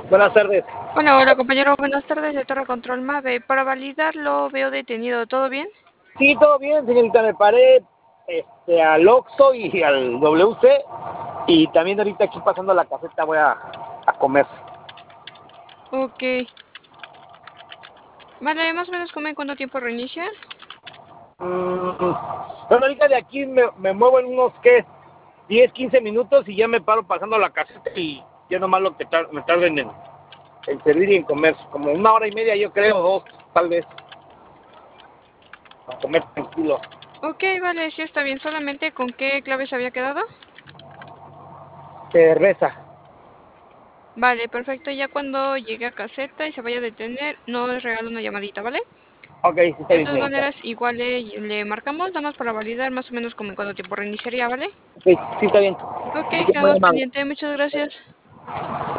Buenas tardes. Hola, hola compañero, buenas tardes de Torre Control Mave. Para validarlo veo detenido, ¿todo bien? Sí, todo bien, señorita. Me paré al Oxxo y al WC. Y también ahorita aquí pasando la caseta voy a comer. Ok. Vale, más o menos como en cuánto tiempo reinicia. Bueno, ahorita de aquí me muevo en unos, ¿qué? 10, 15 minutos y ya me paro pasando la caseta y ya nomás lo que me tarden en servir y en comer. Como 1 hora y media, yo creo, 2, tal vez. A comer tranquilo. Ok, vale, sí está bien. ¿Solamente con qué clave se había quedado? Cerveza. Vale, perfecto. Ya cuando llegue a caseta y se vaya a detener, nos regala una llamadita, ¿vale? Ok, sí está De bien, todas señorita. maneras, igual le marcamos, nada más para validar más o menos como en cuánto tiempo reiniciaría, ¿vale? Ok, sí está bien. Ok, Muy quedamos amable. pendientes. Muchas gracias.